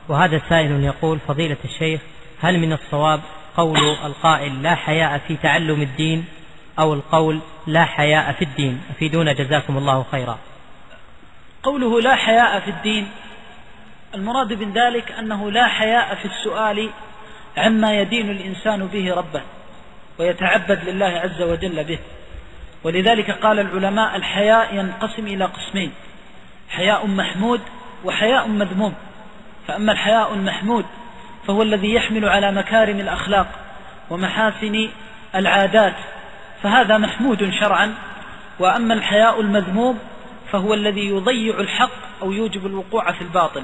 وهذا سائل يقول: فضيلة الشيخ، هل من الصواب قول القائل لا حياء في تعلم الدين أو القول لا حياء في الدين؟ أفيدونا جزاكم الله خيرا. قوله لا حياء في الدين المراد من ذلك أنه لا حياء في السؤال عما يدين الإنسان به ربه ويتعبد لله عز وجل به. ولذلك قال العلماء: الحياء ينقسم إلى قسمين: حياء محمود وحياء مذموم. فأما الحياء المحمود فهو الذي يحمل على مكارم الأخلاق ومحاسن العادات، فهذا محمود شرعا. وأما الحياء المذموم فهو الذي يضيع الحق أو يوجب الوقوع في الباطل،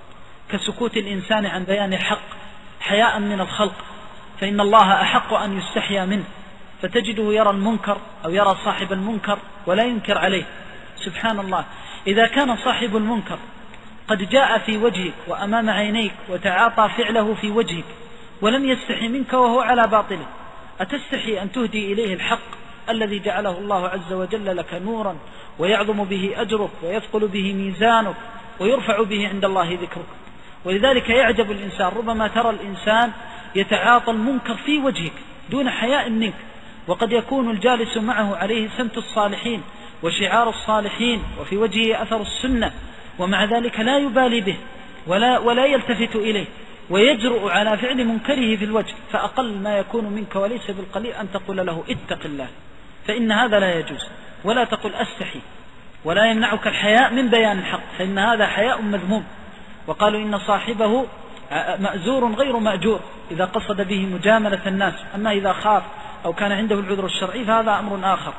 كسكوت الإنسان عن بيان الحق حياء من الخلق، فإن الله أحق أن يستحيا منه، فتجده يرى المنكر أو يرى صاحب المنكر ولا ينكر عليه. سبحان الله، إذا كان صاحب المنكر قد جاء في وجهك وأمام عينيك وتعاطى فعله في وجهك ولم يستحي منك وهو على باطله، أتستحي أن تهدي إليه الحق الذي جعله الله عز وجل لك نورا ويعظم به أجرك ويثقل به ميزانك ويرفع به عند الله ذكرك؟ ولذلك يعجب الإنسان، ربما ترى الإنسان يتعاطى المنكر في وجهك دون حياء منك، وقد يكون الجالس معه عليه سمت الصالحين وشعار الصالحين وفي وجهه أثر السنة، ومع ذلك لا يبالي به ولا يلتفت إليه ويجرؤ على فعل منكره في الوجه. فأقل ما يكون منك وليس بالقليل أن تقول له: اتق الله، فإن هذا لا يجوز. ولا تقل أستحي، ولا يمنعك الحياء من بيان الحق، فإن هذا حياء مذموم. وقالوا إن صاحبه مأزور غير مأجور إذا قصد به مجاملة الناس، أما إذا خاف أو كان عنده العذر الشرعي فهذا أمر آخر.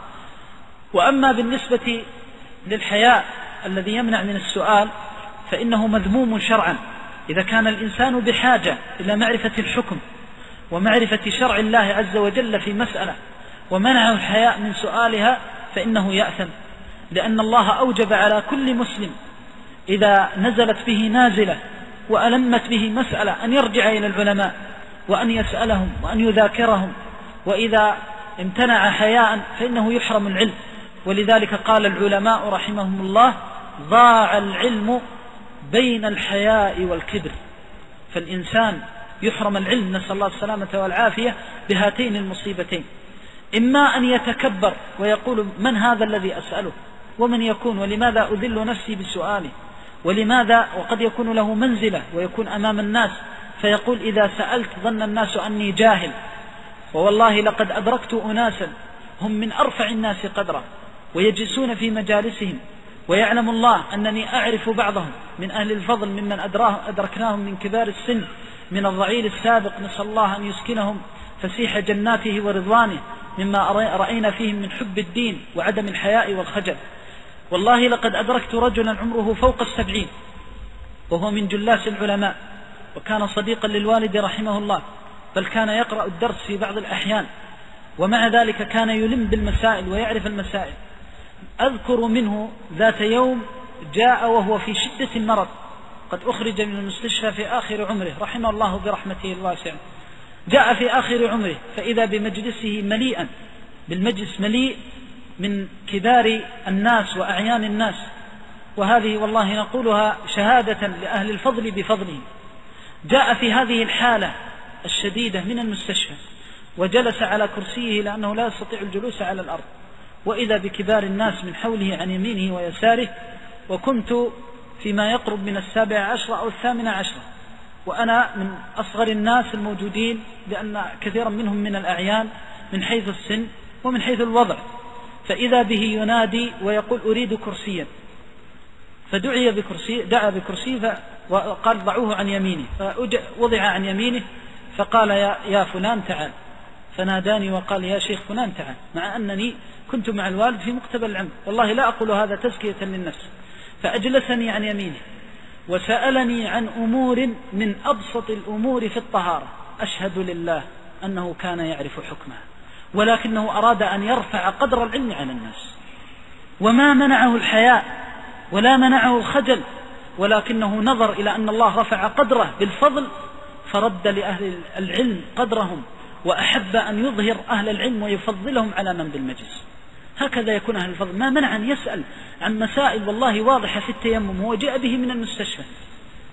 وأما بالنسبة للحياء الذي يمنع من السؤال فإنه مذموم شرعا إذا كان الإنسان بحاجة إلى معرفة الحكم ومعرفة شرع الله عز وجل في مسألة ومنعه الحياء من سؤالها فإنه يأثم، لأن الله أوجب على كل مسلم إذا نزلت به نازلة وألمت به مسألة أن يرجع إلى العلماء وأن يسألهم وأن يذاكرهم، وإذا امتنع حياء فإنه يحرم العلم. ولذلك قال العلماء رحمهم الله: ضاع العلم بين الحياء والكبر. فالإنسان يحرم العلم، نسأل الله السلامة والعافية، بهاتين المصيبتين: إما أن يتكبر ويقول: من هذا الذي أسأله ومن يكون ولماذا أذل نفسي بسؤاله ولماذا، وقد يكون له منزلة ويكون أمام الناس فيقول: إذا سألت ظن الناس أني جاهل، ووالله لقد أدركت أناسا هم من أرفع الناس قدرا ويجلسون في مجالسهم، ويعلم الله أنني أعرف بعضهم من أهل الفضل ممن أدركناهم من كبار السن من الضعيل السابق، نسأل الله أن يسكنهم فسيح جناته ورضوانه، مما رأينا فيهم من حب الدين وعدم الحياء والخجل. والله لقد أدركت رجلا عمره فوق 70 وهو من جلاس العلماء، وكان صديقا للوالد رحمه الله، بل كان يقرأ الدرس في بعض الأحيان، ومع ذلك كان يلم بالمسائل ويعرف المسائل. أذكر منه ذات يوم جاء وهو في شدة المرض، قد أخرج من المستشفى في آخر عمره رحمه الله برحمته الواسعة، جاء في آخر عمره فإذا بمجلسه مليئا، بالمجلس مليء من كبار الناس وأعيان الناس، وهذه والله نقولها شهادة لأهل الفضل بفضلهم. جاء في هذه الحالة الشديدة من المستشفى وجلس على كرسيه لأنه لا يستطيع الجلوس على الأرض، وإذا بكبار الناس من حوله عن يمينه ويساره، وكنت فيما يقرب من 17 أو 18، وأنا من أصغر الناس الموجودين، لأن كثيرا منهم من الأعيان من حيث السن ومن حيث الوضع. فإذا به ينادي ويقول: أريد كرسيا. فدعا بكرسي وقال: ضعوه عن يمينه، فوضع عن يمينه، فقال: يا فلان تعال. فناداني وقال: يا شيخ فلان تعال، مع أنني كنت مع الوالد في مقتبل العمر، والله لا أقول هذا تزكية للنفس. فأجلسني عن يمينه وسألني عن أمور من أبسط الأمور في الطهارة، أشهد لله أنه كان يعرف حكمها، ولكنه أراد أن يرفع قدر العلم على الناس، وما منعه الحياء ولا منعه الخجل، ولكنه نظر إلى أن الله رفع قدره بالفضل فرد لأهل العلم قدرهم، وأحب أن يظهر أهل العلم ويفضلهم على من بالمجلس. هكذا يكون أهل الفضل. ما منع أن يسأل عن مسائل والله واضحة في التيمم، هو جاء به من المستشفى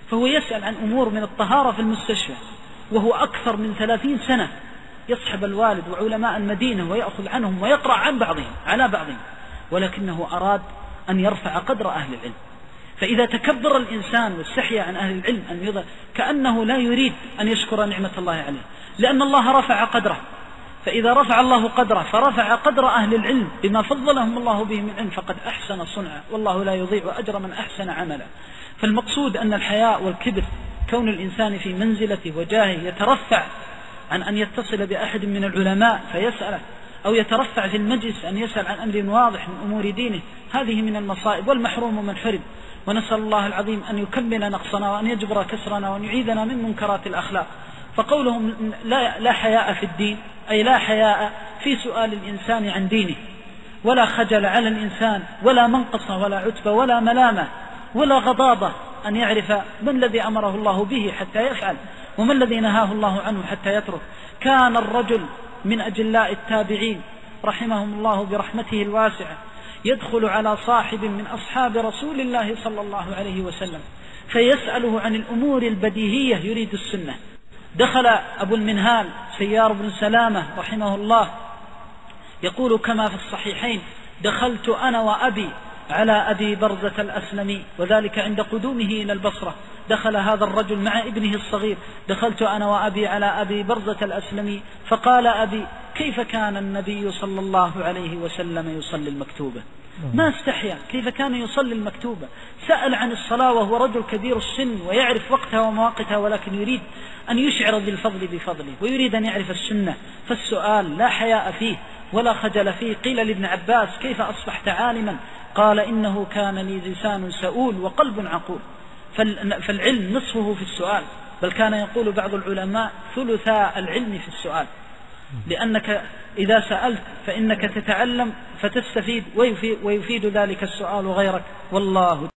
فهو يسأل عن أمور من الطهارة في المستشفى وهو أكثر من 30 سنة يصحب الوالد وعلماء المدينة ويأخذ عنهم ويقرأ عن بعضهم على بعضهم، ولكنه أراد أن يرفع قدر أهل العلم. فإذا تكبر الإنسان واستحيا عن أهل العلم أن يضع كأنه لا يريد أن يشكر نعمة الله عليه، لأن الله رفع قدره. فإذا رفع الله قدره فرفع قدر أهل العلم بما فضلهم الله به من علم فقد أحسن صنعا، والله لا يضيع أجر من أحسن عملا. فالمقصود أن الحياء والكبر كون الإنسان في منزلته وجاهه يترفع عن أن يتصل بأحد من العلماء فيسأله، أو يترفع في المجلس أن يسأل عن أمر واضح من أمور دينه، هذه من المصائب، والمحروم من حرم. ونسأل الله العظيم أن يكمل نقصنا وأن يجبر كسرنا وأن يعيذنا من منكرات الأخلاق. فقولهم لا حياء في الدين أي لا حياء في سؤال الإنسان عن دينه، ولا خجل على الإنسان ولا منقصة ولا عتبة ولا ملامة ولا غضاضة أن يعرف ما الذي أمره الله به حتى يفعل وما الذي نهاه الله عنه حتى يترك. كان الرجل من أجلاء التابعين رحمهم الله برحمته الواسعة يدخل على صاحب من أصحاب رسول الله صلى الله عليه وسلم فيسأله عن الأمور البديهية يريد السنة. دخل أبو المنهال سيار بن سلامة رحمه الله يقول كما في الصحيحين: دخلت أنا وأبي على أبي برزة الأسلمي، وذلك عند قدومه إلى البصرة. دخل هذا الرجل مع ابنه الصغير: دخلت أنا وأبي على أبي برزة الأسلمي فقال أبي: كيف كان النبي صلى الله عليه وسلم يصلي المكتوبة؟ ما استحيا، كيف كان يصلي المكتوبة؟ سأل عن الصلاة وهو رجل كبير السن ويعرف وقتها ومواقتها، ولكن يريد أن يشعر بالفضل بفضله ويريد أن يعرف السنة. فالسؤال لا حياء فيه ولا خجل فيه. قيل لابن عباس: كيف أصبحت عالما؟ قال: إنه كان لي لسان سؤول وقلب عقول. فالعلم نصفه في السؤال، بل كان يقول بعض العلماء: ثلثا العلم في السؤال، لأنك إذا سألت فإنك تتعلم فتستفيد ويفيد ذلك السؤال غيرك. والله